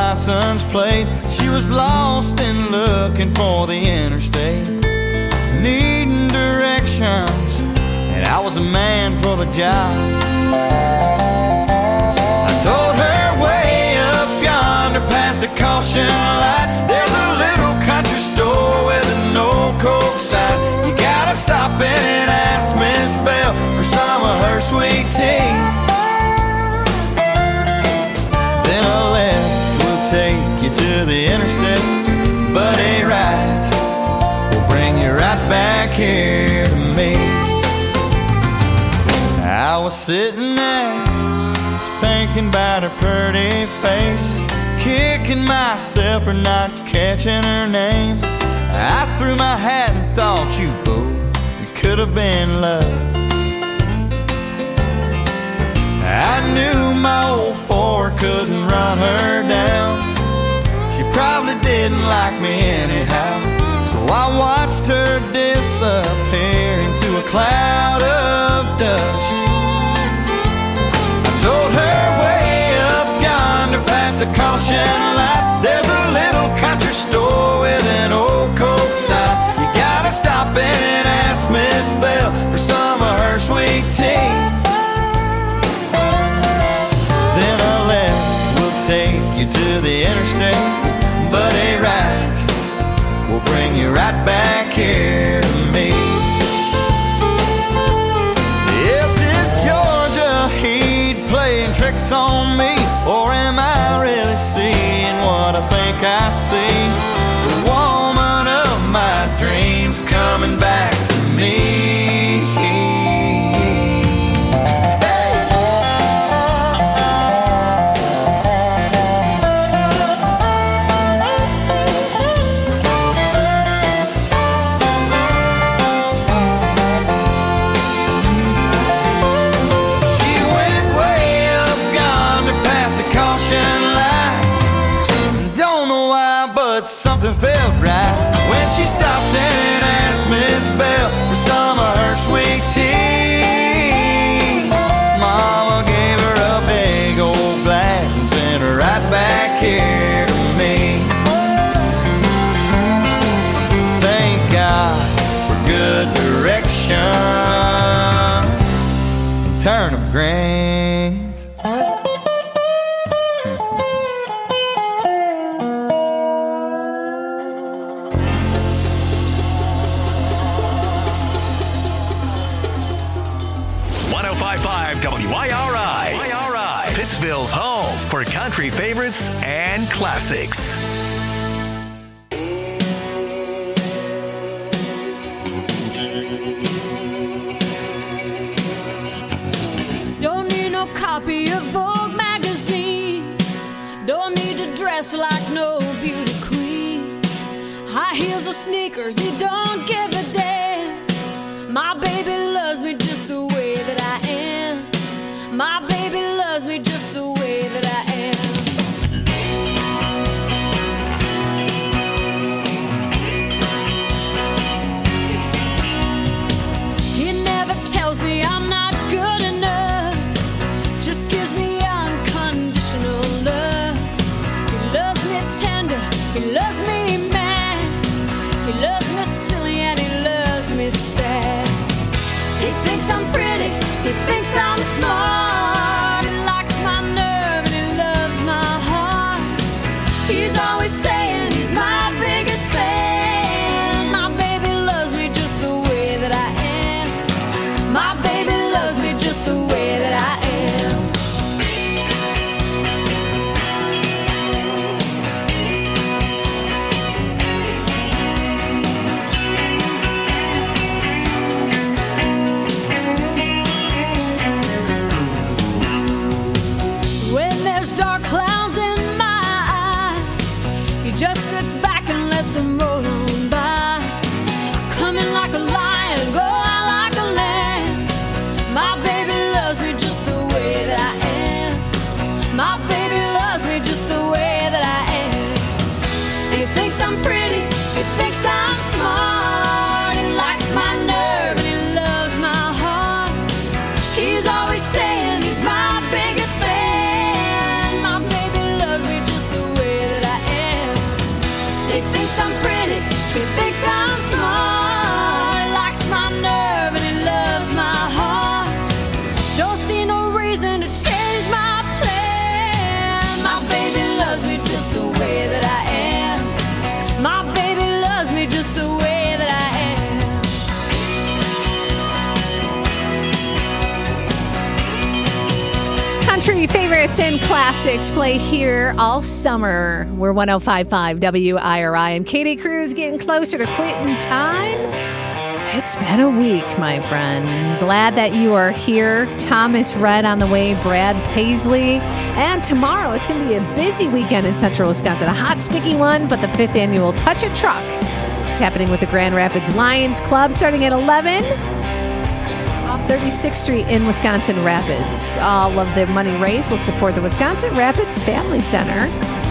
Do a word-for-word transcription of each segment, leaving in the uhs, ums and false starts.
license plate. She was lost and looking for the interstate, needing directions, and I was a man for the job. I told her way up yonder past the caution light, there's a little country store with an old Coke sign. You gotta stop in and ask Miss Bell for some of her sweet tea. Then a left will take you to the interstate, but a right will bring you right back here to me. I was sitting there thinking about her pretty face, kicking myself for not catching her name. I threw my hat and thought, you fool, it could have been love. I knew my old Ford couldn't run her down. She probably didn't like me anyhow, so I watched her disappear into a cloud of dust. I told her way up yonder past the caution light, there's a little country store with an old Coke sign. You gotta stop in and ask Miss Bell for some of her sweet tea. Then a left will take you to the interstate, but a right will bring you right back here to me. Yes, is Georgia heat playing tricks on me, or am I really seeing what I think I see? The woman of my dreams coming back to me. Something felt right when she stopped and asked Miss Bell for some of her sweet tea. Mama gave her a big old glass and sent her right back here to me. Thank God for good direction and turnip greens. W I R I, Pittsville's home for country favorites and classics. Don't need no copy of Vogue magazine, don't need to dress like no beauty queen. High heels or sneakers, he don't give a damn. My baby loves me just the way that I am. My baby loves me just the way that I am. He never tells me I'm not good enough, just gives me unconditional love. He loves me tender, he loves me mad, he loves me silly and he loves me sad. He thinks I'm pretty, he thinks I'm smart, he likes my nerve and he loves my heart. He's always saying he's my biggest fan. My baby loves me just the way that I am. My baby loves me just the way that I am. When there's dark clouds in my eyes, Favorites and classics play here all summer. We're one oh five point five W I R I. I'm Katie Cruz, getting closer to quitting time. It's been a week, my friend. Glad that you are here. Thomas Red on the way, Brad Paisley. And tomorrow, it's going to be a busy weekend in central Wisconsin. A hot, sticky one, but the fifth annual Touch a Truck. It's happening with the Grand Rapids Lions Club starting at eleven off thirty-sixth Street in Wisconsin Rapids. All of the money raised will support the Wisconsin Rapids Family Center.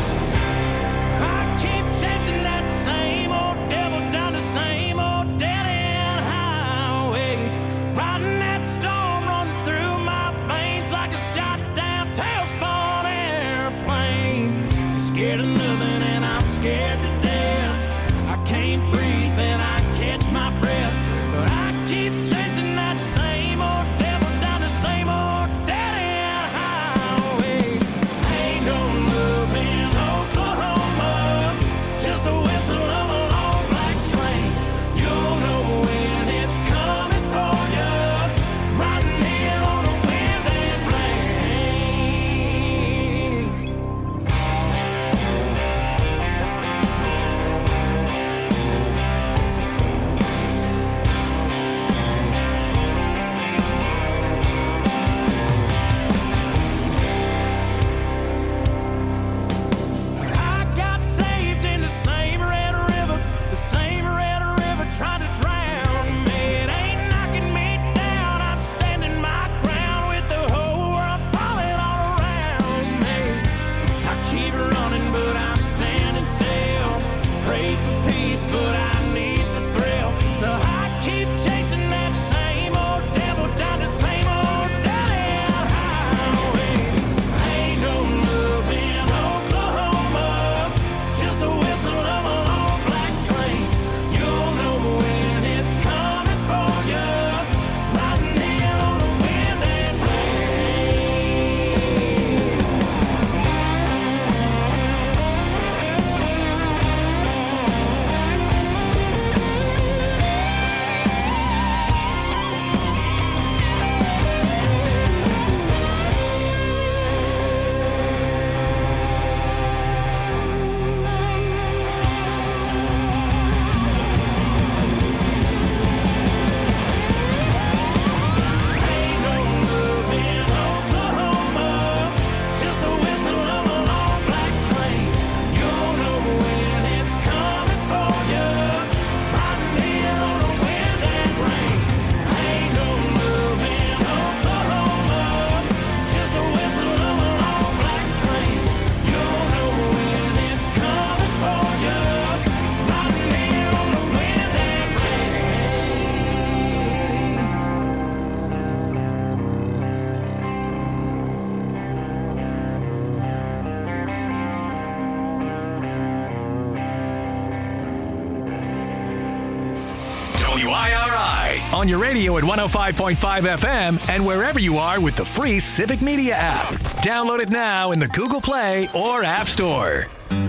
On your radio at one oh five point five F M and wherever you are with the free Civic Media app. Download it now in the Google Play or App Store.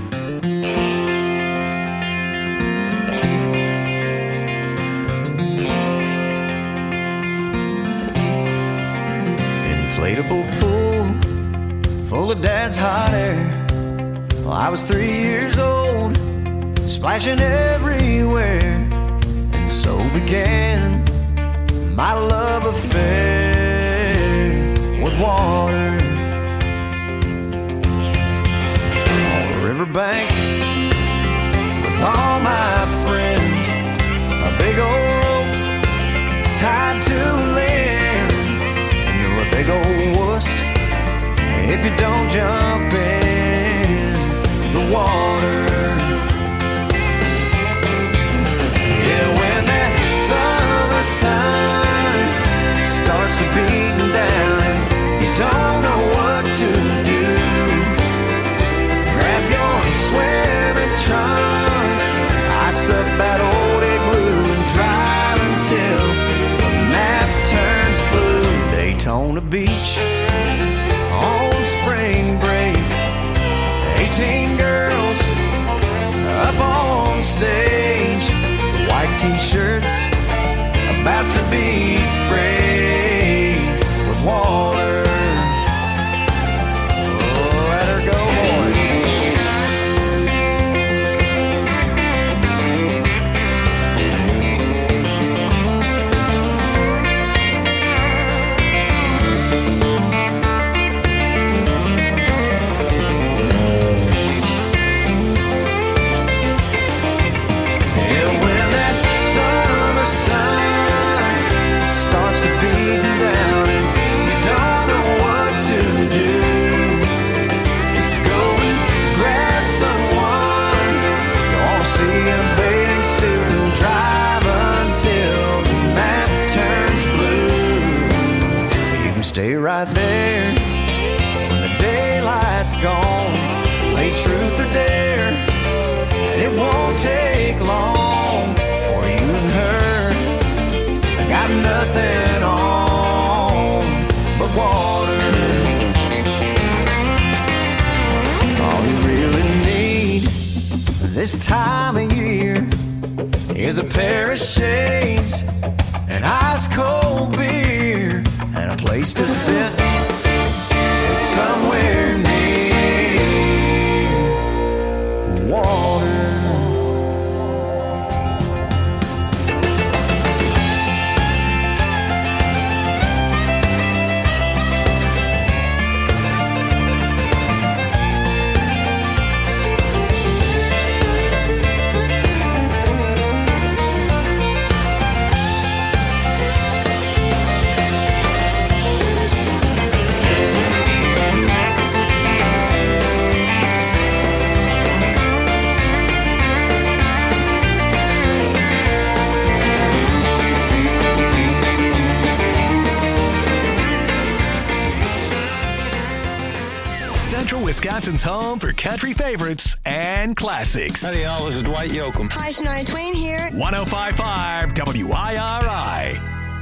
Inflatable pool full of dad's hot air. Well, I was three years old, splashing everywhere, and so began my love affair with water. On the riverbank with all my friends, a big old rope tied to a limb, and you're a big old wuss if you don't jump in the water. Yeah, when that summer sun starts to beating down and you don't know what to do, grab your swimming trunks, ice up that old igloo and drive until the map turns blue. Daytona Beach on spring break, eighteen girls up on stage, white t-shirts about to be sprayed with water. got nothing on but water. All you really need this time of year is a pair of shades, an ice cold beer, and a place to sit somewhere near water. Wisconsin's home for country favorites and classics. Howdy, y'all. This is Dwight Yoakam. Hi, Shania Twain here. one oh five point five W I R I.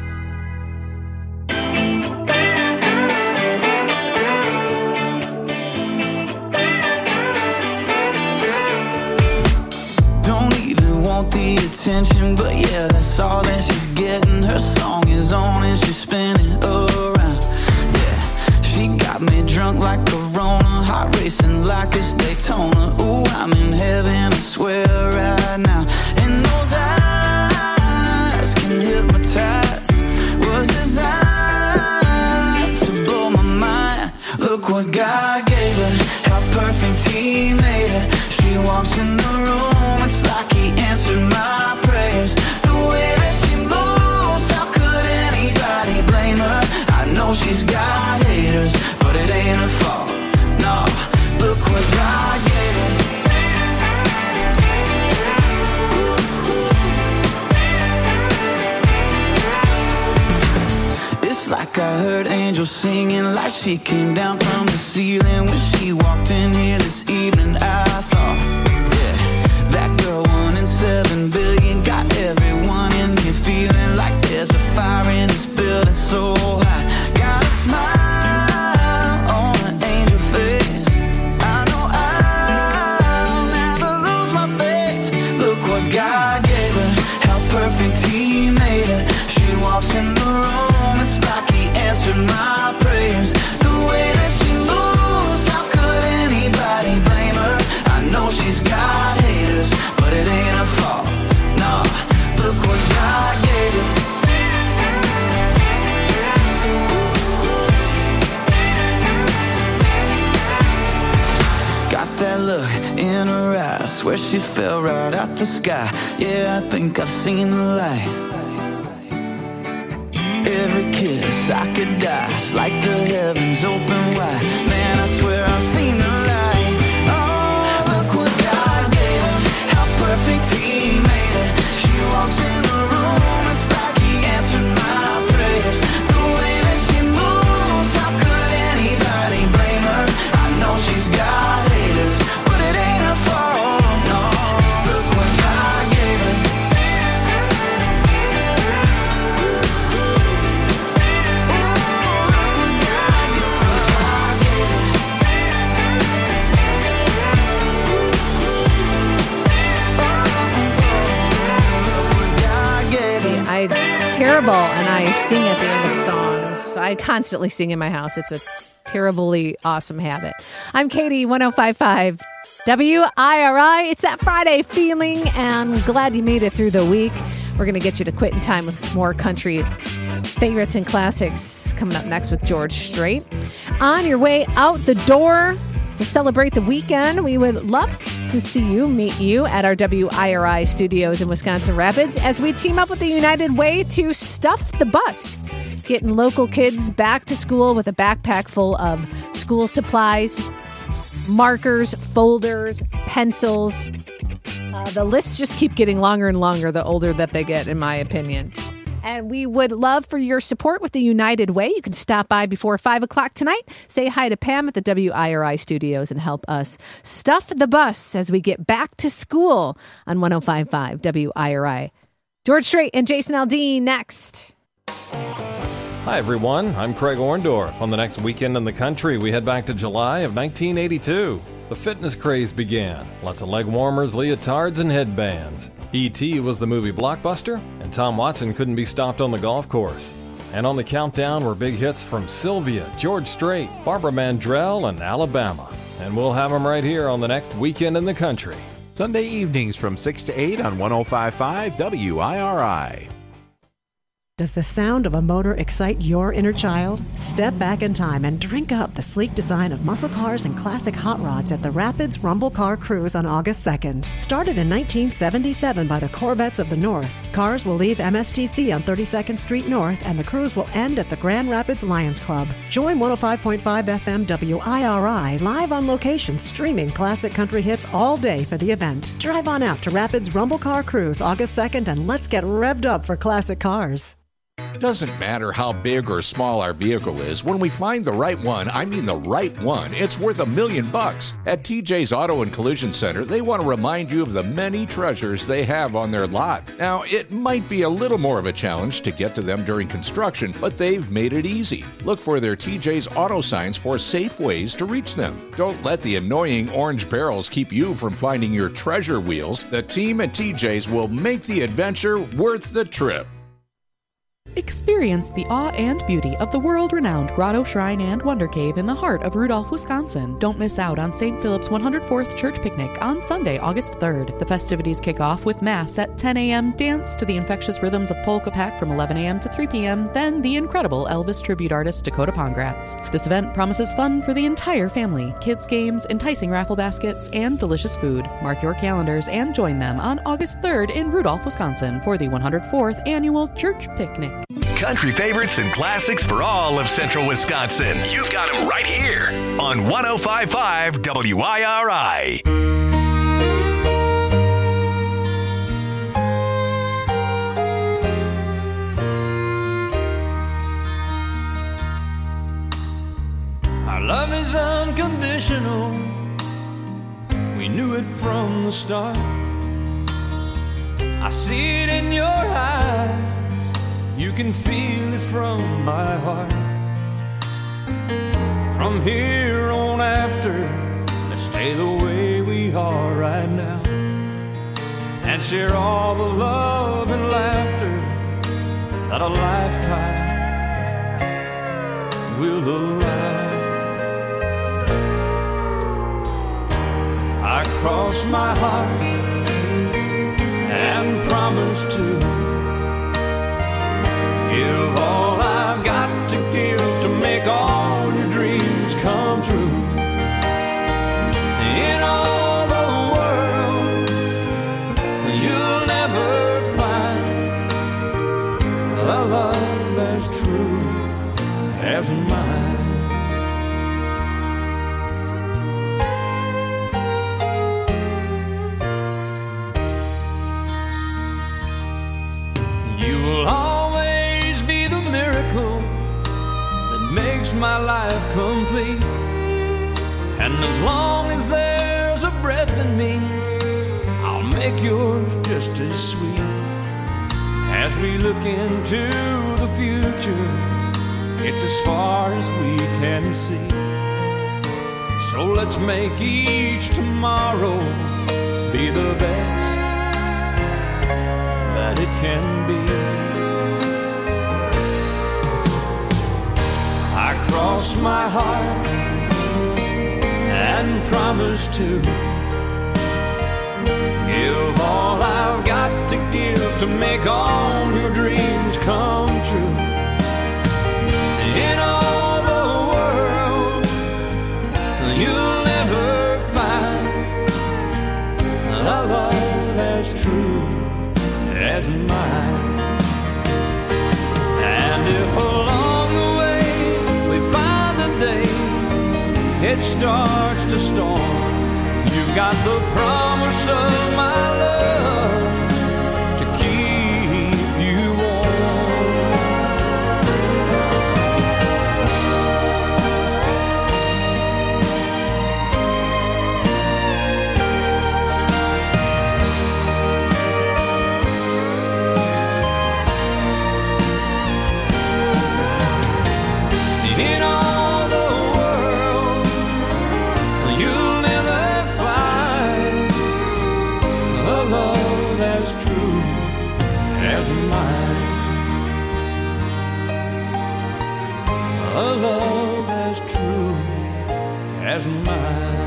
Don't even want the attention, but yeah, that's all that she's getting. Her song is on and she's spinning around. Yeah, she got me drunk like Corona, heart racing like it's Daytona. Ooh, I'm in heaven, I swear right now. And those eyes can hypnotize, was designed to blow my mind. Look what God gave her, how perfect He made her. She walks in the room, it's like He answered my prayers. The way that she moves, how could anybody blame her? I know she's got haters, but it ain't her fault. No, look what God gave her. It's like I heard angels singing, like she came down from the ceiling when she walked in here this evening. I thought, yeah, that girl one in seven billion got everyone in here feeling like there's a fire in this building so hot. Got a smile on an angel face. I know I'll never lose my faith. Look what God gave her, how perfect He made her. She walks in the room, it's like He answered my prayers. The way that she moves, how could anybody blame her? I know she's got haters, but it ain't her fault. No, look what God gave her. Got that look in her eyes, swear she fell right out the sky. Yeah, I think I've seen the light. Every kiss I could die, it's like the heavens open wide. Man, I swear I've seen the light. Oh, look what God gave her, how perfect He made her. She walks in the room, it's like He answered my prayers. The way that she moves, how could anybody blame her? I know she's got haters, but it ain't her fault. No, look what God gave her. I terrible, and I sing at the end of songs. I constantly sing in my house. It's a terribly awesome habit. I'm Katie, one oh five point five W I R I. It's that Friday feeling, and glad you made it through the week. We're going to get you to quit in time with more country favorites and classics coming up next with George Strait. On your way out the door to celebrate the weekend, we would love to see you, meet you at our W I R I studios in Wisconsin Rapids as we team up with the United Way to stuff the bus, getting local kids back to school with a backpack full of school supplies, markers, folders, pencils. Uh, the lists just keep getting longer and longer the older that they get, in my opinion. And we would love for your support with the United Way. You can stop by before five o'clock tonight. Say hi to Pam at the W I R I studios and help us stuff the bus as we get back to school on one oh five point five W I R I. George Strait and Jason Aldean next. Hi everyone, I'm Craig Orndorff. On the next Weekend in the Country, we head back to July of nineteen eighty-two. The fitness craze began. Lots of leg warmers, leotards, and headbands. E T was the movie blockbuster, and Tom Watson couldn't be stopped on the golf course. And on the countdown were big hits from Sylvia, George Strait, Barbara Mandrell, and Alabama. And we'll have them right here on the next Weekend in the Country. Sunday evenings from six to eight on one oh five point five W I R I. Does the sound of a motor excite your inner child? Step back in time and drink up the sleek design of muscle cars and classic hot rods at the Rapids Rumble Car Cruise on August second. Started in nineteen seventy-seven by the Corvettes of the North, cars will leave M S T C on thirty-second Street North and the cruise will end at the Grand Rapids Lions Club. Join one oh five point five F M W I R I live on location streaming classic country hits all day for the event. Drive on out to Rapids Rumble Car Cruise August second and let's get revved up for classic cars. It doesn't matter how big or small our vehicle is. When we find the right one, I mean the right one, it's worth a million bucks. At T J's Auto and Collision Center, they want to remind you of the many treasures they have on their lot. Now, it might be a little more of a challenge to get to them during construction, but they've made it easy. Look for their T J's Auto signs for safe ways to reach them. Don't let the annoying orange barrels keep you from finding your treasure wheels. The team at T J's will make the adventure worth the trip. Experience the awe and beauty of the world-renowned Grotto Shrine and Wonder Cave in the heart of Rudolph, Wisconsin. Don't miss out on Saint Philip's one hundred fourth Church Picnic on Sunday, August third. The festivities kick off with Mass at ten a.m., dance to the infectious rhythms of Polka Pack from eleven a.m. to three p.m., then the incredible Elvis tribute artist Dakota Pongratz. This event promises fun for the entire family, kids' games, enticing raffle baskets, and delicious food. Mark your calendars and join them on August third in Rudolph, Wisconsin for the one hundred fourth Annual Church Picnic. Country favorites and classics for all of Central Wisconsin. You've got them right here on one oh five point five W I R I. Our love is unconditional. We knew it from the start. I see it in your eyes. You can feel it from my heart. From here on after, let's stay the way we are right now and share all the love and laughter that a lifetime will allow. I cross my heart and promise to give all I've got to give to make all your dreams come true. In all the world, you'll never find a love as true as mine. You will always be the miracle that makes my life complete. And as long as there's a breath in me, I'll make yours just as sweet. As we look into the future, it's as far as we can see. So let's make each tomorrow be the best that it can be. I cross my heart and promise to give all I've got to give to make all your dreams come true. In all the world, you'll never find a love as true as mine. And if along the way we find a day it starts to storm, you've got the promise of my love to keep you as mine.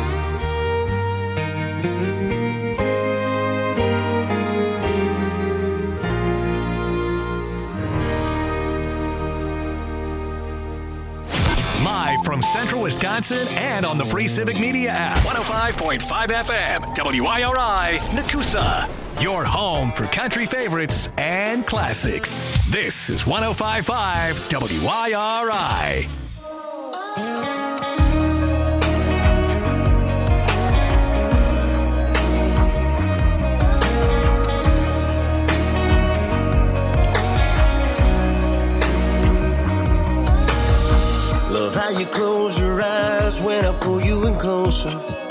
Live from Central Wisconsin and on the free Civic Media app. one oh five point five F M, W I R I, Nakusa. Your home for country favorites and classics. This is one oh five point five W I R I. Love how you close your eyes when I pull you in closer.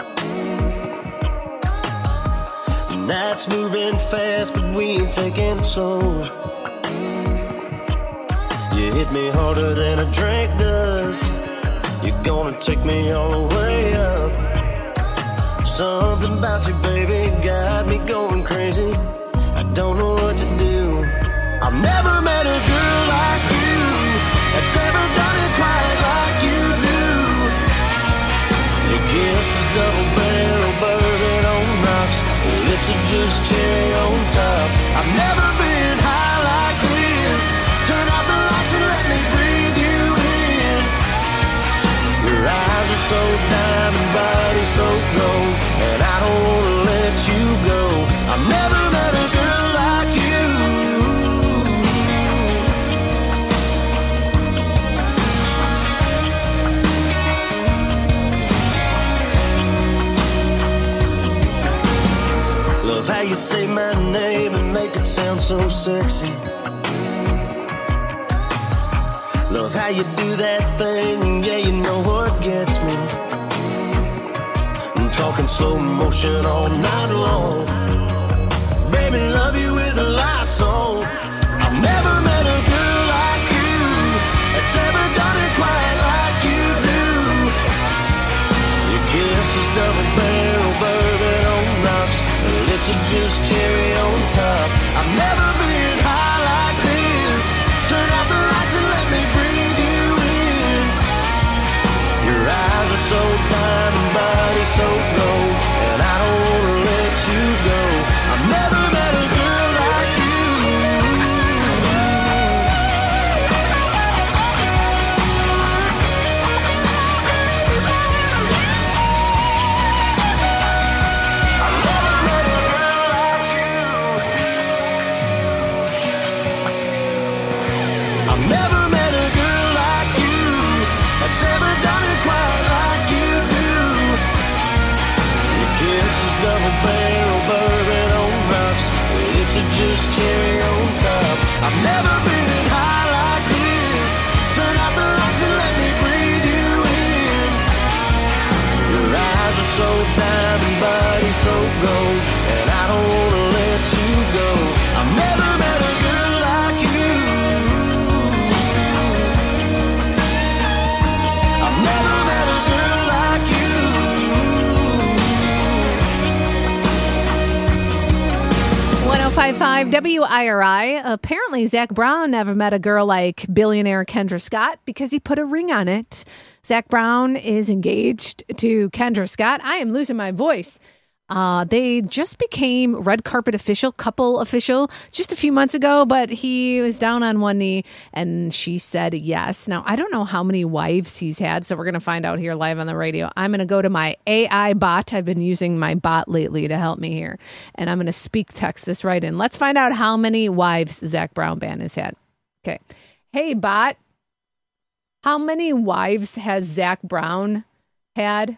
The night's moving fast, but we ain't taking it slower. You hit me harder than a drink does. You're gonna take me all the way up. Something about you, baby, got me going crazy. I don't know what to do. I've never met a girl like you that's ever done it quite like you do. Your kiss is double barrel bourbon on rocks. Your lips are just cherry on top. I've never been high like this. Turn out the lights and let me breathe you in. Your eyes are so diamond, body so gold, and I don't wanna let you go. I've never met a girl like you. Love how you say my name and make it sound so sexy. Love how you do that thing, yeah, you know what gets me. I'm talking slow motion all night long. Baby, love you with the lights on. I've never met a girl like you that's ever done it quite like you do. Your kiss is double barrel bourbon on rocks. Your lips are just cherry on top. I've never been high like this. Turn out the lights and let me breathe you in. Your eyes are so diamond, body so gold, and I don't wanna let you go. I've never met a girl like you. I've never met a girl like you that's ever done it quite like you do. Your kiss is double barrel bourbon on rocks. Your lips are just cherry on top. I've never been high like this. Turn out the lights and let me breathe you in. Your eyes are so diamond, body so gold, and I don't wanna let you go. I've never met a girl like you. I've never met a girl like you. one oh five point five W I R I. Apparently, Zach Brown never met a girl like billionaire Kendra Scott because he put a ring on it. Zach Brown is engaged to Kendra Scott. I am losing my voice. Uh, they just became red carpet official, couple official, just a few months ago, but he was down on one knee and she said yes. Now, I don't know how many wives he's had, so we're going to find out here live on the radio. I'm going to go to my A I bot. I've been using my bot lately to help me here, and I'm going to speak text this right in. Let's find out how many wives Zach Brown Band has had. Okay. Hey, bot. How many wives has Zach Brown had?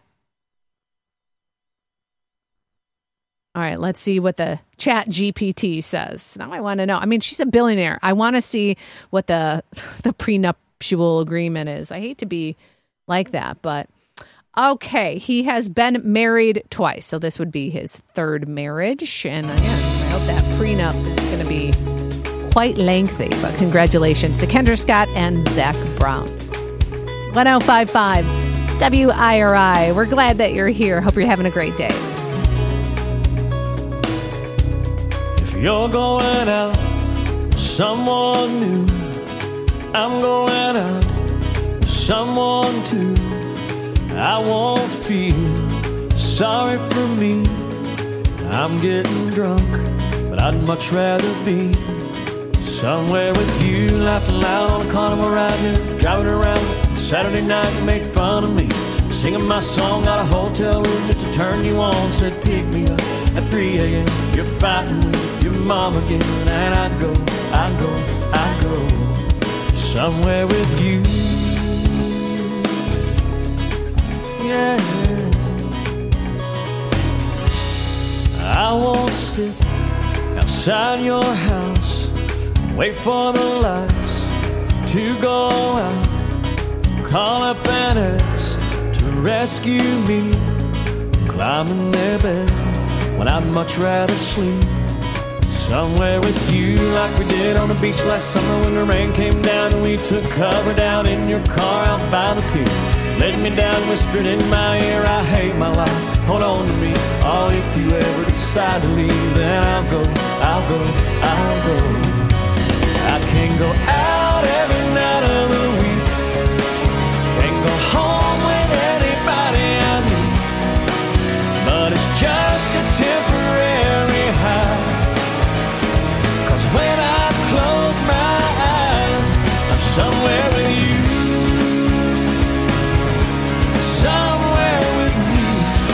All right, let's see what the Chat G P T says. Now I want to know. I mean, she's a billionaire. I want to see what the the prenuptial agreement is. I hate to be like that, but okay. He has been married twice, so this would be his third marriage. And again, I hope that prenup is going to be quite lengthy. But congratulations to Kendra Scott and Zach Brown. one oh five point five W I R I. We're glad that you're here. Hope you're having a great day. You're going out with someone new. I'm going out with someone too. I won't feel sorry for me. I'm getting drunk, but I'd much rather be somewhere with you, laughing loud on a carnival ride here, driving around Saturday night. You made fun of me, singing my song out of hotel room just to turn you on. Said pick me up at three a.m. You're fighting with your mom again, and I go, I go, I go somewhere with you. Yeah, I won't sit outside your house, wait for the lights to go out, call up an ex to rescue me, climb in their bed when I'd much rather sleep somewhere with you, like we did on the beach last summer when the rain came down and we took cover down in your car out by the pier. Laid me down, whispered in my ear, I hate my life, hold on to me. Oh, if you ever decide to leave, then I'll go, I'll go, I'll go. I can't go out every night of the week, can't go home with anybody I meet, but it's just a temporary high, 'cause when I close my eyes, I'm somewhere with you. Somewhere with you.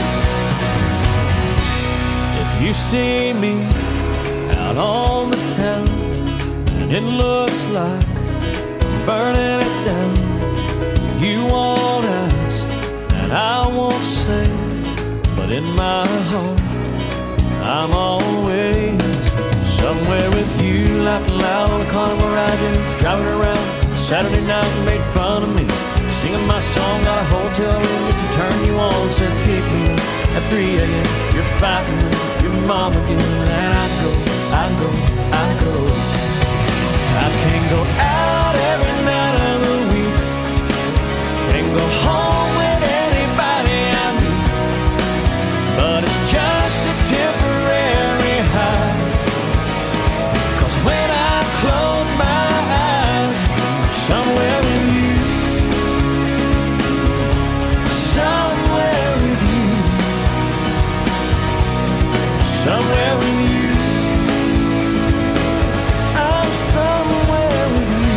If you see me out on the town and it looks like I'm burning it down, you won't ask and I won't say, but in my heart I'm always somewhere with you, laughing loud on a carnival ride, driving around Saturday night. You made fun of me, singing my song out of hotel room just to turn you on. Said pick me up at three a.m. You're fighting with your mom again, and I go, I go, I go. I can't go out every night of the week, can't go home with anybody I meet, but it's just a temporary high, 'cause when I close my eyes, I'm somewhere with you. Somewhere with you, somewhere with you, I'm somewhere with you,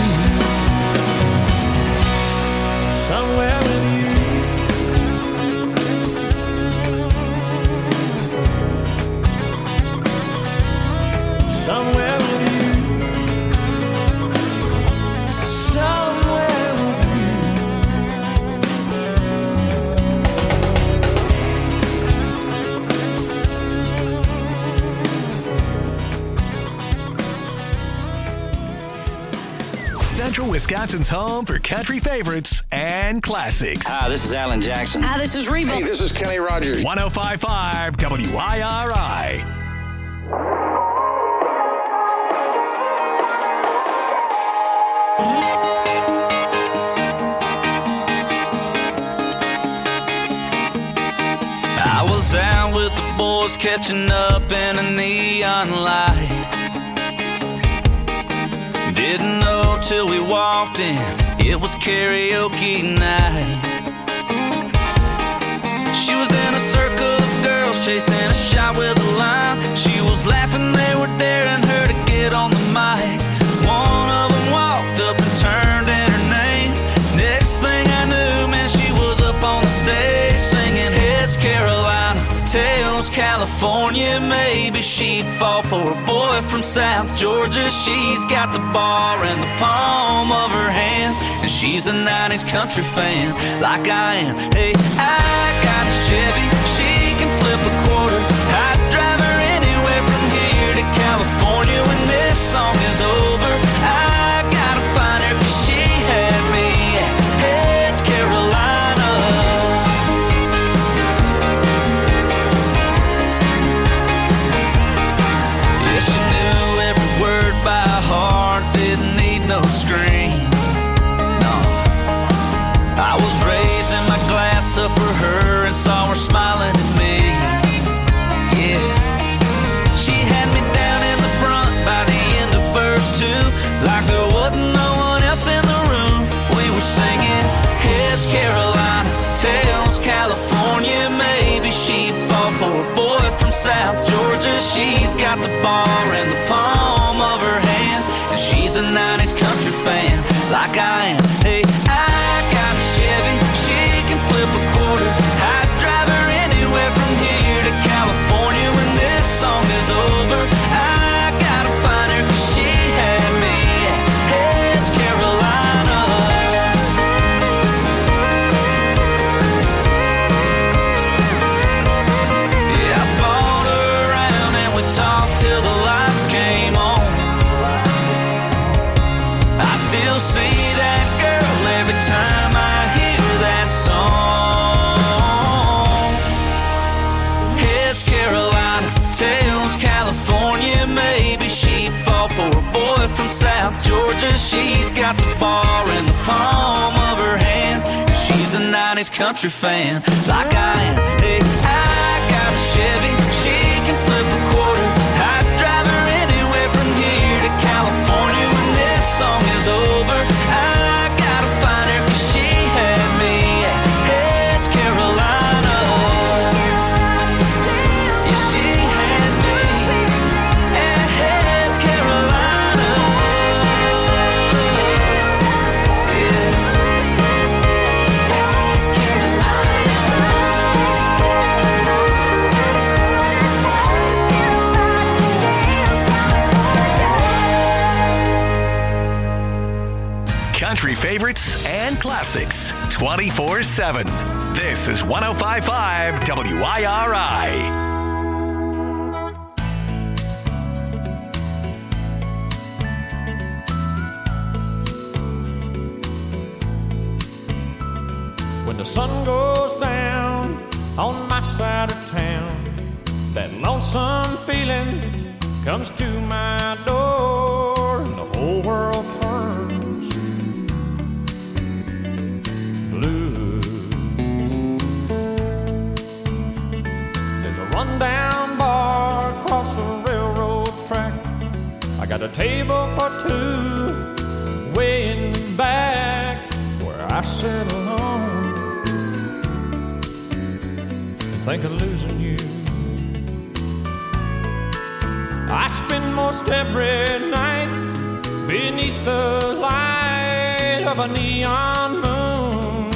somewhere with you. Somewhere with you, somewhere with you. Central Wisconsin's home for country favorites and classics. Hi, this is Alan Jackson. Hi, this is Reba. Hey, this is Kenny Rogers. one oh five point five W I R I. I was out with the boys catching up in a neon light. Didn't know till we walked in, it was karaoke night. She was in a circle of girls chasing a shot with a line. She was laughing, they were daring her to get on the mic. One of them walked up and turned in her name. Next thing I knew, man, she was up on the stage singing Heads Carolina, Tails California. Maybe she'd fall for a boy from South Georgia. She's got the bar in the palm of her hand, and she's a nineties country fan like I am. Hey, I got a Chevy, she can flip a quarter. I'd drive her anywhere from here to California when this song is over. I gotta find her 'cause she had me at Heads Carolina. Yeah, she knew every word by heart, didn't need no screen. No, I was raising my glass up for her and saw her smiling at me. Yeah, she had me down in the front by the end of verse two, like there wasn't no one else in the room. We were singing Heads Carolina, Tails South Georgia. She's got the bar in the palm of her hand, and she's a nineties country fan like I am. Hey, I got a Chevy, she can flip a quarter. I'd drive her anywhere from here to California when this song is over. I gotta find her 'cause she had me. Hey, it's Carolina. Yeah, I bought her around and we talked till the lights came on. I still see that girl every time I hear that song. It's Carolina, tells California, maybe she'd fall for a boy from South Georgia. She's got the bar in the palm of her hand, and she's a nineties country fan like I am. Hey, I got a Chevy, she can flip a quarter. I'd drive her anywhere from here to California when this song is over. I gotta find her 'cause she had me. Hey, it's Carolina. Yeah, she had me. Hey, it's Carolina. Yeah. It's Country favorites and classics twenty-four seven. This is one oh five point five W I R I. When the sun goes down on my side of town, that lonesome feeling comes to my door, and the whole world turns blue. There's a rundown bar across the railroad track. I got a table for two way in the back where I sit alone and think of losing you. I spend most every night beneath the light of a neon moon.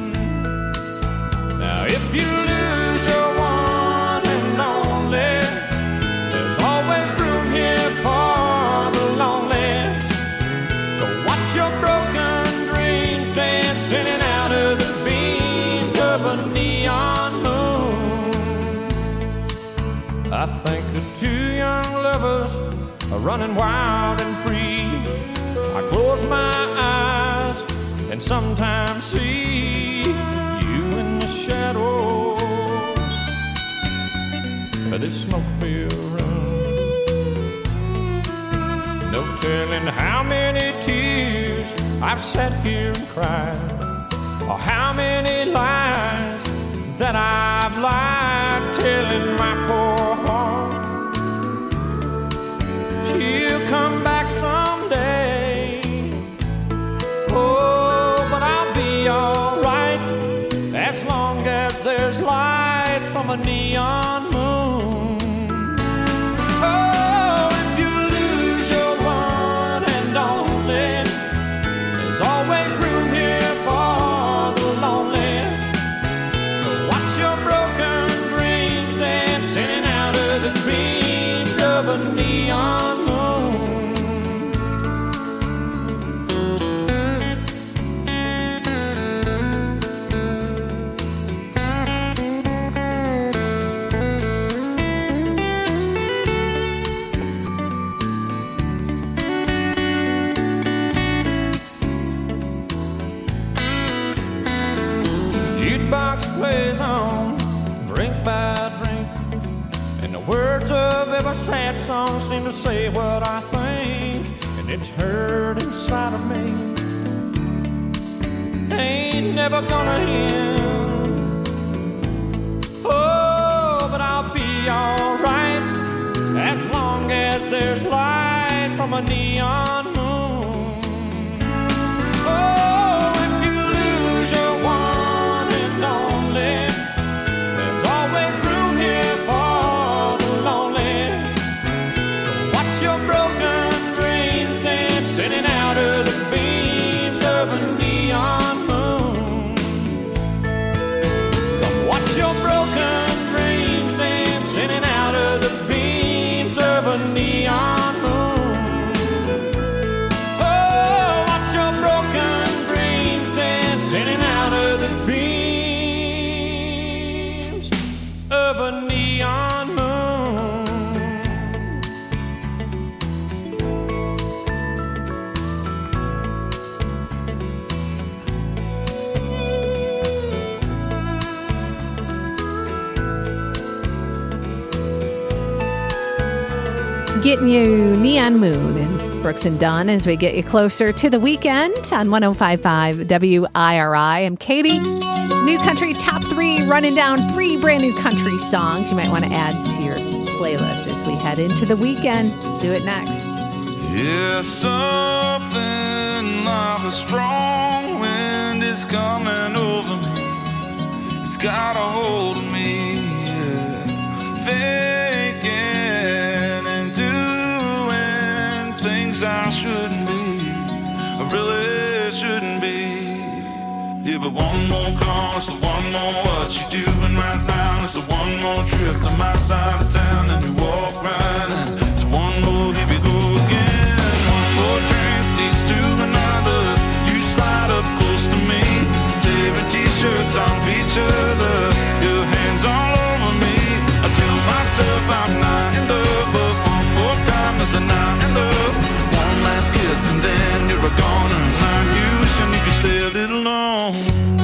Now if you lose your one and only, there's always room here for the lonely. Go watch your broken dreams dance in and out of the beams of a neon moon. I think of two young lovers are running wild and free. I close my eyes and sometimes see you in the shadows of this smoke-filled room. No telling how many tears I've sat here and cried, or how many lies that I've lied, telling my poor heart she'll come back someday. Oh, but I'll be alright as long as there's light from a neon moon. Oh, if you lose your one and only, there's always room here for the lonely. So watch your broken dreams dance in and out of the dreams of a neon moon. Jukebox plays on, drink by drink, and the words of every sad song seem to say what I think, and it's hurt inside of me. Ain't never gonna end. Oh, but I'll be alright as long as there's light from a neon moon. Oh, if you lose your one and only, there's always room here for the Getting you Neon Moon and Brooks and Dunn as we get you closer to the weekend on one oh five point five W I R I. I'm Katie. New Country Top three, running down three brand new country songs you might want to add to your playlist as we head into the weekend. Do it next. Yeah, something like a strong wind is coming over me. It's got a hold of me, yeah. Thinking and doing things I shouldn't be, I really shouldn't be. Yeah, but one more call is the one more what you doing right now. It's the one more trip to my side of town, and you walk right in. It's one more, here we go again. One more drink leads to another. You slide up close to me, tearing t-shirts off each other, your hands all over me. I tell myself I'm not in love, but one more time is a not in love. One last kiss and then you're gone, and I'm you wishing you could stay a little longer.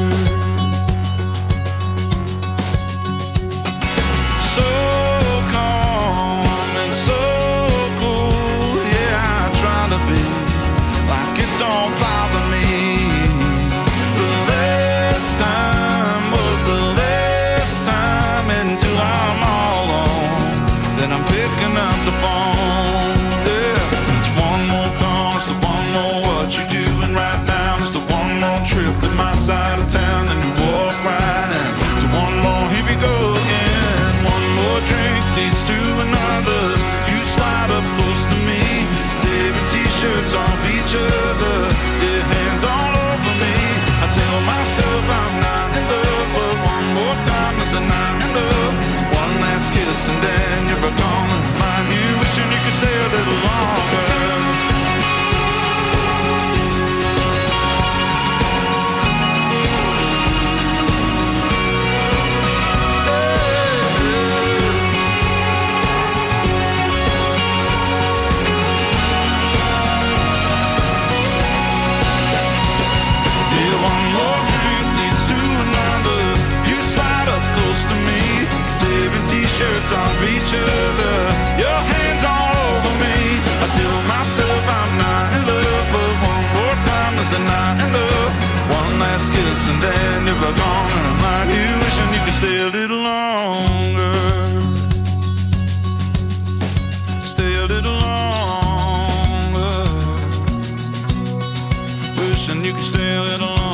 So calm and so cool, yeah, I try to be like it don't bother me. The last time was the last time until I'm all alone, then I'm picking up the phone. Yeah, it's one more call, it's the one more what you doing right now. It's the one more trip to my side of town, and you walk right in. So one more, here we go again. One more drink leads to another. You slide up close to me, tearing t-shirts off each other, your hands all over me. I tell myself I'm not in love, but one more time is a not in love. One last kiss and then you're gone, and mind you wishing you could stay a little longer. Shirts off each other, your hands all over me. I tell myself I'm not in love, but one more time is a not in love. One last kiss and then you're gone, and I'm like you wishing you could stay a little longer. Stay a little longer. Wishing you could stay a little longer.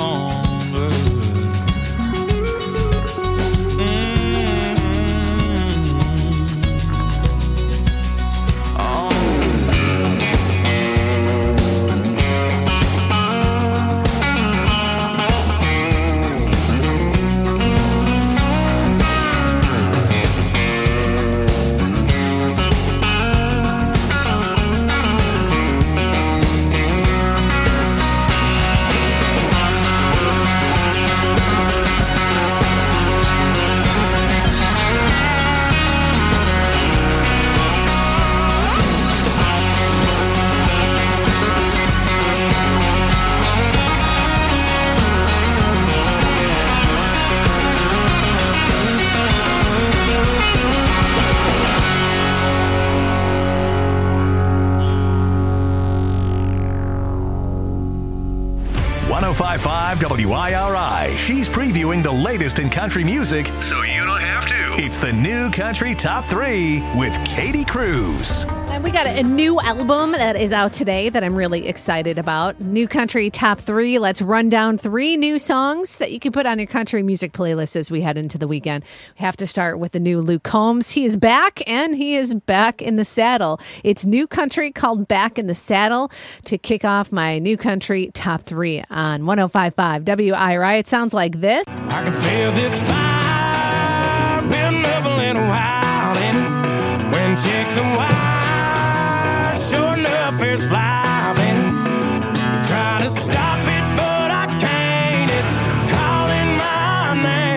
one oh five point five W I R I. She's previewing the latest in country music, so you don't have to. It's the New Country Top three with Katie Cruz. And we got a new album that is out today that I'm really excited about. New Country Top three. Let's run down three new songs that you can put on your country music playlist as we head into the weekend. We have to start with the new Luke Combs. He is back, and he is back in the saddle. It's new country called Back in the Saddle to kick off my New Country Top three on one oh five point five W I R I. It sounds like this. I can feel this fire been up a little while, and when check the wire, sure enough it's live, and trying to stop it, but I can't. It's calling my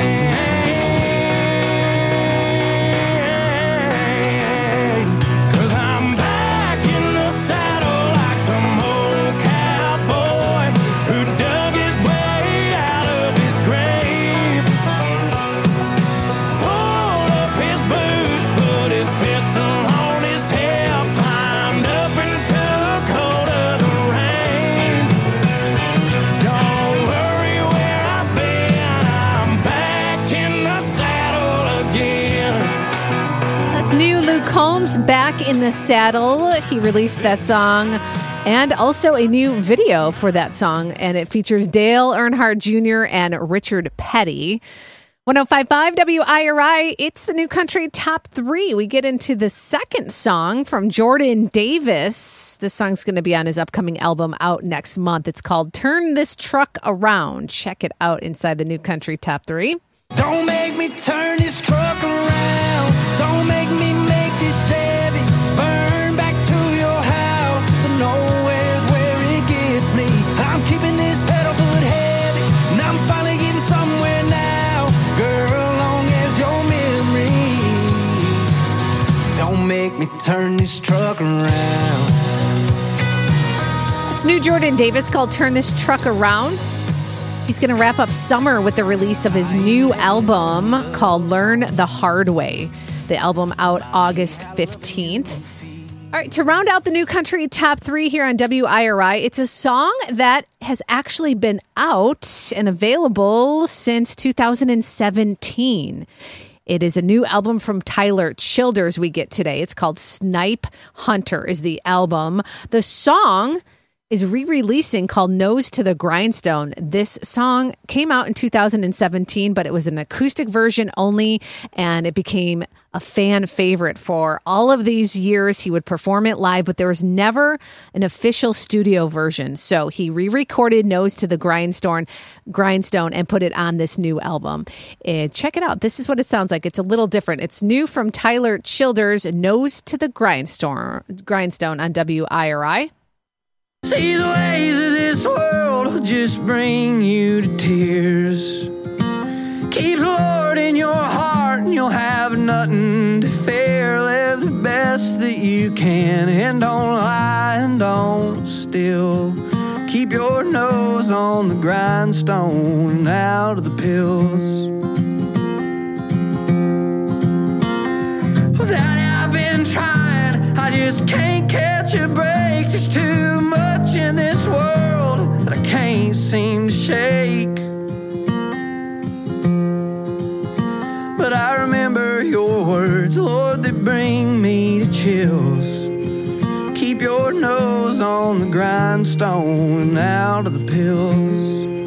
name, 'cause I'm back in the saddle like some old cowboy who dug his way out of his grave, pulled up his boots, put his pistol on his hip, Combs, Back in the Saddle. He released that song and also a new video for that song, and it features Dale Earnhardt Junior and Richard Petty. one oh five point five W I R I, it's the New Country Top three. We get into the second song from Jordan Davis. This song's going to be on his upcoming album out next month. It's called Turn This Truck Around. Check it out inside the New Country Top three. Don't make me turn this truck around. Don't make me make this Chevy burn back to your house. So nowhere's where it gets me. I'm keeping this pedal foot heavy, and I'm finally getting somewhere now. Girl, long as your memory. Don't make me turn this truck around. It's new Jordan Davis called Turn This Truck Around. He's going to wrap up summer with the release of his new album called Learn the Hard Way. The album out August fifteenth. All right, to round out the New Country Top three here on W I R I, it's a song that has actually been out and available since two thousand seventeen. It is a new album from Tyler Childers we get today. It's called Snipe Hunter is the album. The song is re-releasing called Nose to the Grindstone. This song came out in two thousand seventeen, but it was an acoustic version only, and it became a fan favorite for all of these years. He would perform it live, but there was never an official studio version. So he re-recorded Nose to the Grindstone, Grindstone and put it on this new album. And check it out. This is what it sounds like. It's a little different. It's new from Tyler Childers, Nose to the Grindstone, Grindstone on W I R I. See, the ways of this world will just bring you to tears. Keep the Lord in your heart and you'll have nothing to fear. Live the best that you can and don't lie and don't steal. Keep your nose on the grindstone and out of the pills. Well, Daddy, I've been trying, I just can't catch a break. There's too much in this world that I can't seem to shake. But I remember your words, Lord, that bring me to chills. Keep your nose on the grindstone and out of the pills.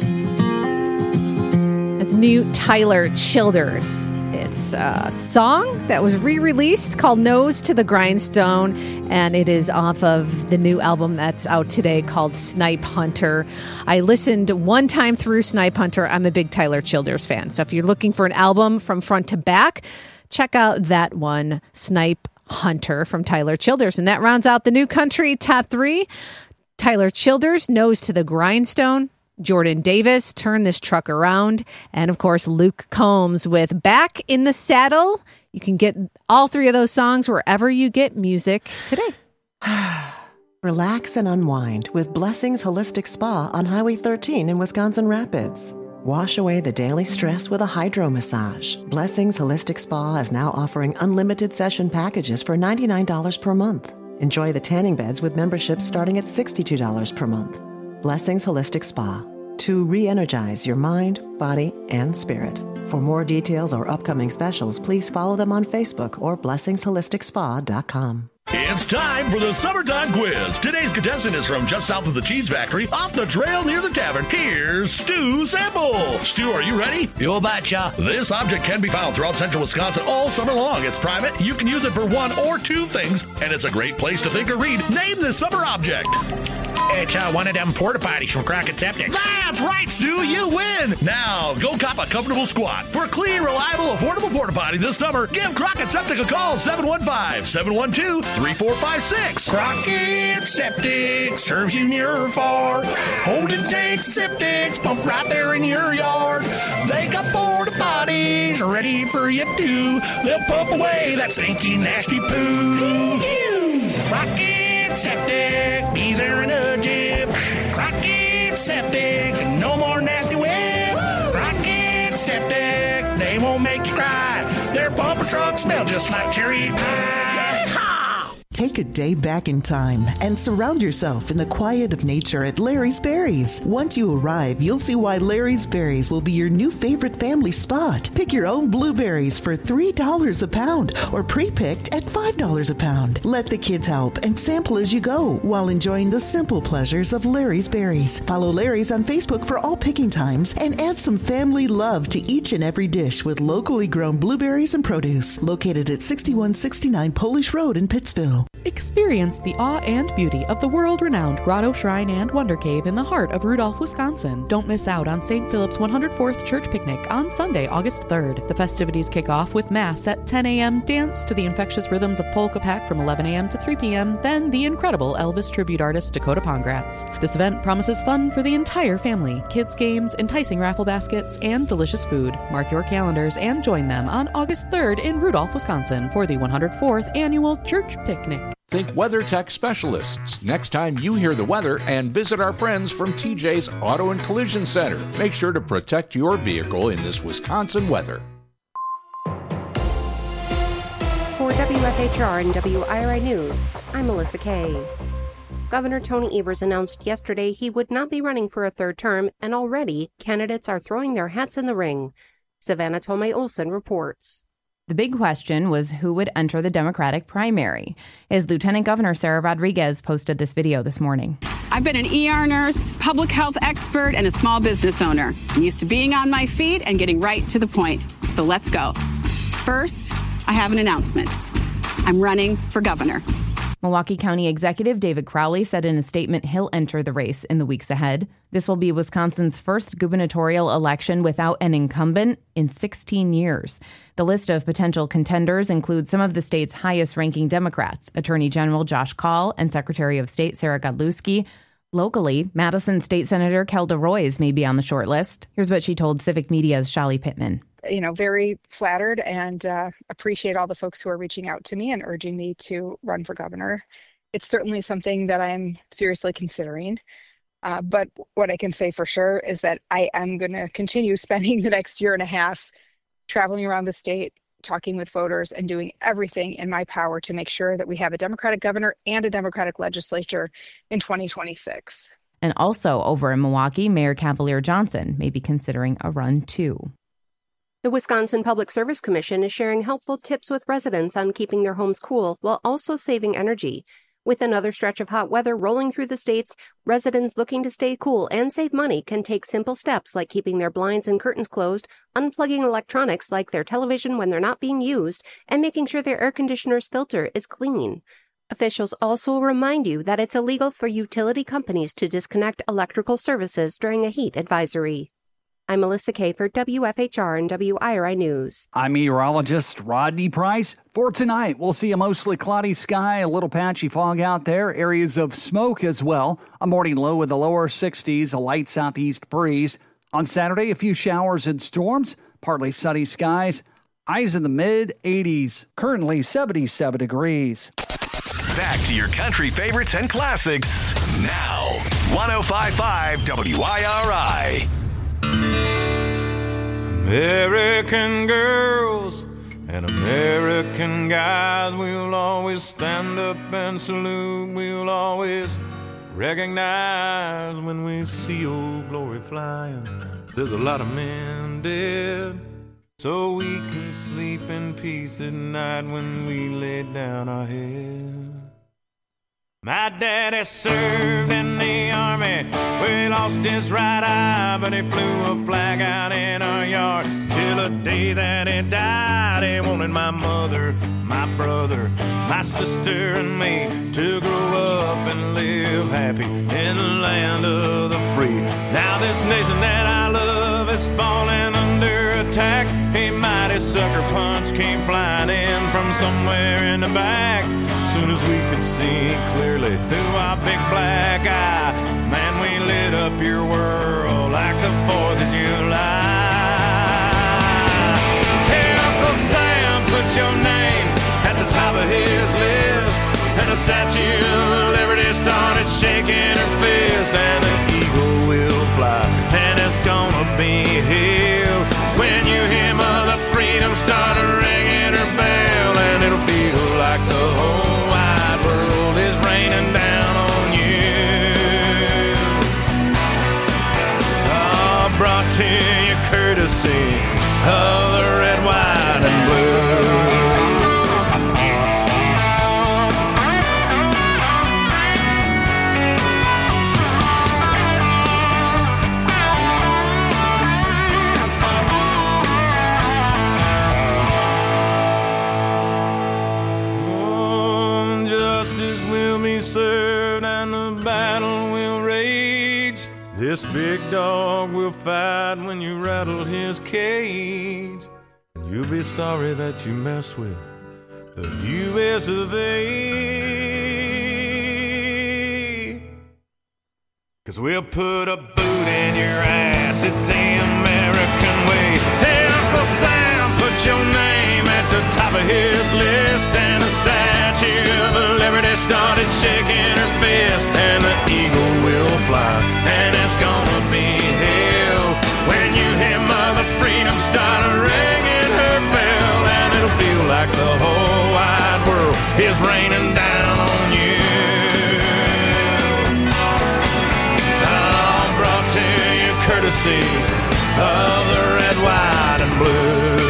It's new Tyler Childers. It's a song that was re-released called Nose to the Grindstone, and it is off of the new album that's out today called Snipe Hunter. I listened one time through Snipe Hunter. I'm a big Tyler Childers fan. So if you're looking for an album from front to back, check out that one, Snipe Hunter from Tyler Childers. And that rounds out the New Country Top three. Tyler Childers, Nose to the Grindstone. Jordan Davis, Turn This Truck Around. And, of course, Luke Combs with Back in the Saddle. You can get all three of those songs wherever you get music today. Relax and unwind with Blessings Holistic Spa on Highway thirteen in Wisconsin Rapids. Wash away the daily stress with a hydro massage. Blessings Holistic Spa is now offering unlimited session packages for ninety-nine dollars per month. Enjoy the tanning beds with memberships starting at sixty-two dollars per month. Blessings Holistic Spa, to re-energize your mind, body, and spirit. For more details or upcoming specials, please follow them on Facebook or blessings holistic spa dot com. It's time for the Summertime Quiz. Today's contestant is from just south of the Cheese Factory, off the trail near the tavern. Here's Stu Sample. Stu, are you ready? You betcha. This object can be found throughout central Wisconsin all summer long. It's private. You can use it for one or two things, and it's a great place to think or read. Name this summer object. It's uh, one of them porta potties from Crockett Septic. That's right, Stu. You win. Now, go cop a comfortable squat. For a clean, reliable, affordable porta potty this summer, give Crockett Septic a call, seven one five, seven one two, three four five six. Crockett Septic serves you near or far. Holding tanks, septics, pump right there in your yard. They got porta potties ready for you too. They'll pump away that stinky, nasty poo. Crockett Septic, be there in a jiff. Crockett Septic, no more nasty whip. Crockett Septic, they won't make you cry. Their bumper trucks smell just like cherry pie. Take a day back in time and surround yourself in the quiet of nature at Larry's Berries. Once you arrive, you'll see why Larry's Berries will be your new favorite family spot. Pick your own blueberries for three dollars a pound or pre-picked at five dollars a pound. Let the kids help and sample as you go while enjoying the simple pleasures of Larry's Berries. Follow Larry's on Facebook for all picking times and add some family love to each and every dish with locally grown blueberries and produce. Located at sixty-one sixty-nine Polish Road in Pittsville. Experience the awe and beauty of the world-renowned Grotto Shrine and Wonder Cave in the heart of Rudolph, Wisconsin. Don't miss out on Saint Philip's one hundred fourth Church Picnic on Sunday, August third. The festivities kick off with Mass at ten a.m., dance to the infectious rhythms of Polka Pack from eleven a.m. to three p.m., then the incredible Elvis tribute artist Dakota Pongratz. This event promises fun for the entire family, kids' games, enticing raffle baskets, and delicious food. Mark your calendars and join them on August third in Rudolph, Wisconsin for the one hundred fourth Annual Church Picnic. Think WeatherTech specialists next time you hear the weather and visit our friends from T J's Auto and Collision Center. Make sure to protect your vehicle in this Wisconsin weather. For W F H R and W I R I News, I'm Melissa Kay. Governor Tony Evers announced yesterday he would not be running for a third term, and already candidates are throwing their hats in the ring. Savannah Tomei Olson reports. The big question was who would enter the Democratic primary. His Lieutenant Governor Sarah Rodriguez posted this video this morning. I've been an E R nurse, public health expert, and a small business owner. I'm used to being on my feet and getting right to the point. So let's go. First, I have an announcement. I'm running for governor. Milwaukee County Executive David Crowley said in a statement he'll enter the race in the weeks ahead. This will be Wisconsin's first gubernatorial election without an incumbent in sixteen years. The list of potential contenders includes some of the state's highest-ranking Democrats, Attorney General Josh Kaul and Secretary of State Sarah Godlewski. Locally, Madison State Senator Kelda Roys may be on the short list. Here's what she told Civic Media's Shali Pittman. You know, very flattered and uh, appreciate all the folks who are reaching out to me and urging me to run for governor. It's certainly something that I'm seriously considering. Uh, but what I can say for sure is that I am going to continue spending the next year and a half traveling around the state, talking with voters, and doing everything in my power to make sure that we have a Democratic governor and a Democratic legislature in twenty twenty-six. And also over in Milwaukee, Mayor Cavalier Johnson may be considering a run too. The Wisconsin Public Service Commission is sharing helpful tips with residents on keeping their homes cool while also saving energy. With another stretch of hot weather rolling through the states, residents looking to stay cool and save money can take simple steps like keeping their blinds and curtains closed, unplugging electronics like their television when they're not being used, and making sure their air conditioner's filter is clean. Officials also remind you that it's illegal for utility companies to disconnect electrical services during a heat advisory. I'm Melissa Kay for W F H R and W I R I News. I'm meteorologist Rodney Price. For tonight, we'll see a mostly cloudy sky, a little patchy fog out there, areas of smoke as well. A morning low in the lower sixties, a light southeast breeze. On Saturday, a few showers and storms, partly sunny skies. Highs in the mid eighties, currently seventy-seven degrees. Back to your country favorites and classics now. one oh five point five W I R I. American girls and American guys, we'll always stand up and salute. We'll always recognize when we see old glory flying. There's a lot of men dead, so we can sleep in peace at night when we lay down our head. My daddy served in the army, where he lost his right eye, but he flew a flag out in our yard till the day that he died. He wanted my mother, my brother, my sister and me to grow up and live happy in the land of the free. Now this nation that I love is falling under attack. A mighty sucker punch came flying in from somewhere in the back. Soon as we could see clearly through our big black eye, man, we lit up your world like the fourth of July. Hey, Uncle Sam, put your name at the top of his list, and the Statue of Liberty started shaking her fist, and the eagle will fly, and it's gonna be here when you hear Mother Freedom start ringing her bell, and it'll feel like the whole wide world This big dog will fight when you rattle his cage. And you'll be sorry that you mess with the U S of A. Cause we'll put a boot in your ass, it's the American way. Hey, Uncle Sam, put your name at the top of his list. And the Statue of Liberty started shaking her fist. And the eagle will fly, and it's gonna be hell when you hear Mother Freedom start ringing her bell. And it'll feel like the whole wide world is raining down on you. I'm brought to you courtesy of the red, white, and blue.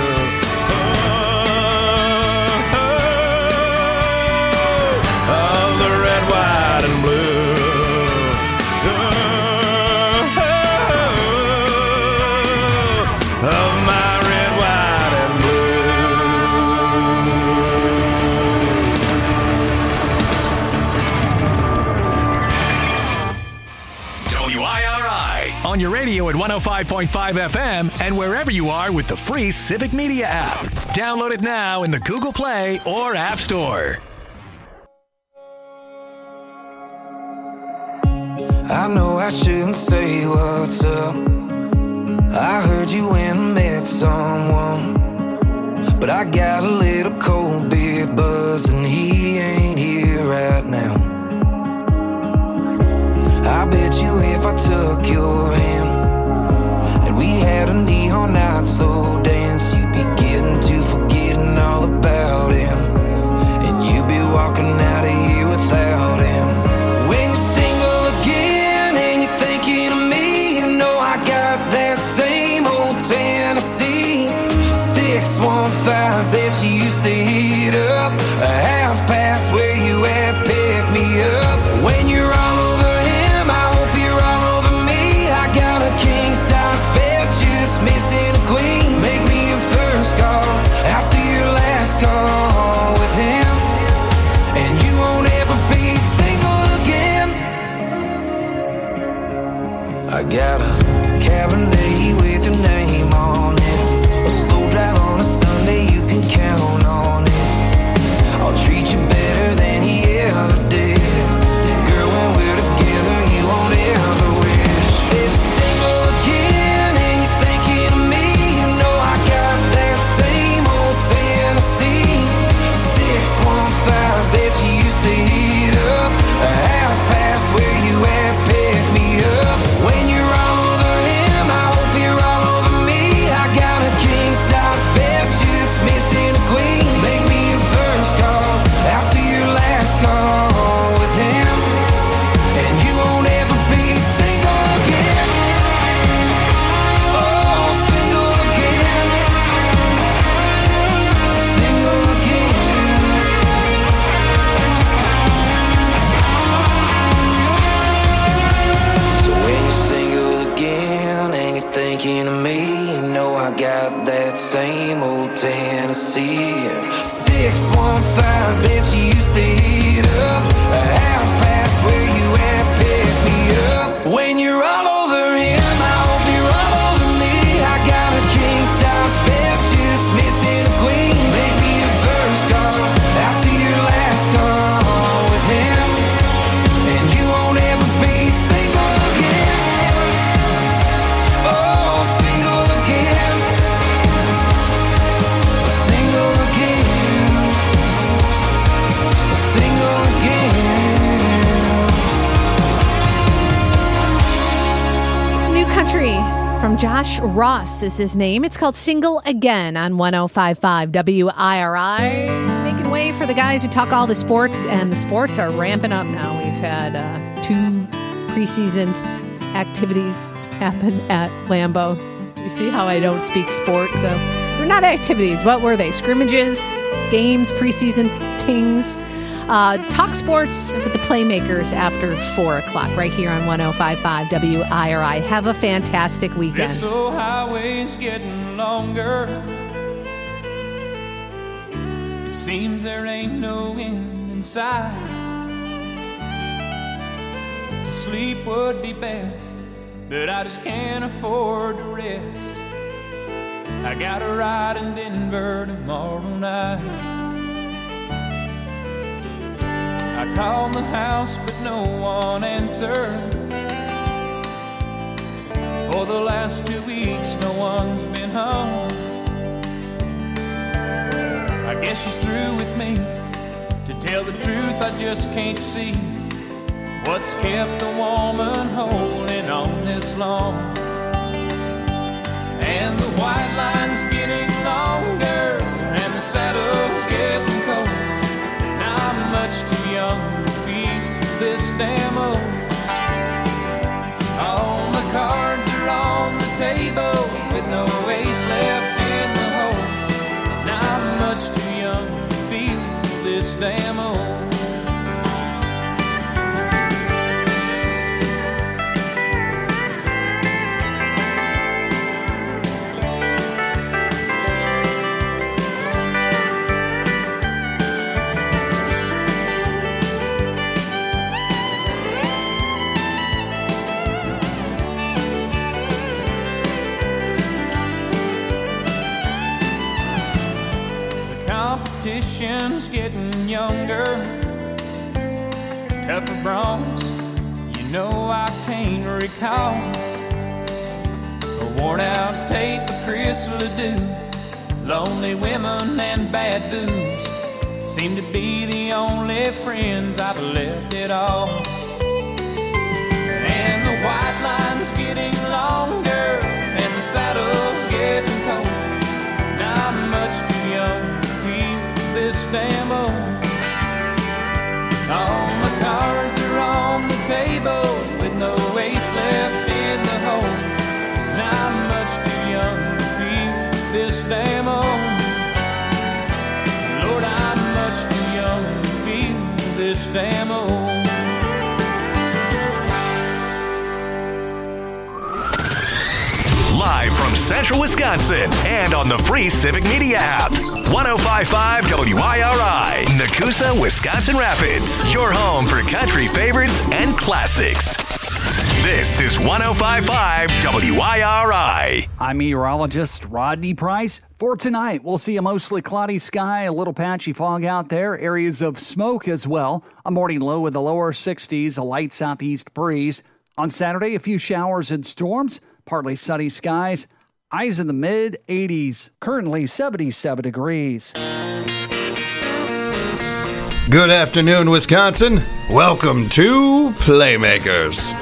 On your radio at one oh five point five F M and wherever you are with the free Civic Media app. Download it now in the Google Play or App Store. I know I shouldn't say what's up. I heard you went and met someone, but I got a little cold beer buzz and he ain't here right now. I bet you if I took your hand and we had a neon night slow dance, you'd be getting to forgetting all about him, and you'd be walking out of here without him. When you're single again and you're thinking of me, you know I got that same old Tennessee six one five that you used to hit up, a half past where you at, pick me up. When you're all over missing a queen, make me your first call after your last call with him, and you won't ever be single again. I got a Cabernet with your name on it, a slow drive on a Sunday, you can count on it. I'll treat you better than he ever did. Girl, when we're together, you won't ever wish that you're single again. That you used to heat up, a half past where you at, pick me up. When you're all over him, I hope you're all over me. I got a king size bed, just missing a queen. Make me your first call after your last call with him, and you won't ever be single again. Oh, single again, single again. Thinking of me, you know I got that same old Tennessee six one five that you used to heat up, a half past where you at, pick me up. When you're all over him, I hope you're all over me. I got a king size bed, just missing a queen. Make me your first call after your last call with him, and you won't ever be single again. Country from Josh Ross is his name. It's called Single Again on one oh five point five W I R I. Making way for the guys who talk all the sports, and the sports are ramping up now. We've had uh, two preseason activities happen at Lambeau. You see how I don't speak sports, so they're not activities. What were they? Scrimmages, games, preseason things. Uh, talk sports with the Playmakers after four o'clock right here on one oh five point five W I R I. Have a fantastic weekend. This old highway's getting longer. It seems there ain't no end in sight. to sleep would be best, but I just can't afford to rest. I got a ride in Denver tomorrow night. I called the house, but no one answered. For the last two weeks, no one's been home. I guess she's through with me. To tell the truth, I just can't see what's kept a woman holding on this long. And the white line's getting longer, and the saddle's getting cold. Now I'm much too young to feel this damn old. All the cards are on the table with no ace left in the hole. Now I'm much too young to feel this damn old. Competition's getting younger, tougher broncs, you know I can't recall. A worn out tape of Chris Ledoux, lonely women and bad booze seem to be the only friends I've left at all. And the white line's getting longer, and the saddle's getting cold. Now I'm much too young this damn old. All my cards are on the table with no ace left in the hole. Now I'm much too young to feel this damn old. Lord, I'm much too young to feel this damn old. Live from Central Wisconsin and on the free Civic Media app. one oh five point five W I R I, Nakusa, Wisconsin Rapids. Your home for country favorites and classics. This is one oh five point five W I R I. I'm meteorologist Rodney Price. For tonight, we'll see a mostly cloudy sky, a little patchy fog out there, areas of smoke as well. A morning low with the lower sixties, a light southeast breeze. On Saturday, a few showers and storms, partly sunny skies. Highs in the mid eighties, currently seventy-seven degrees. Good afternoon, Wisconsin. Welcome to Playmakers.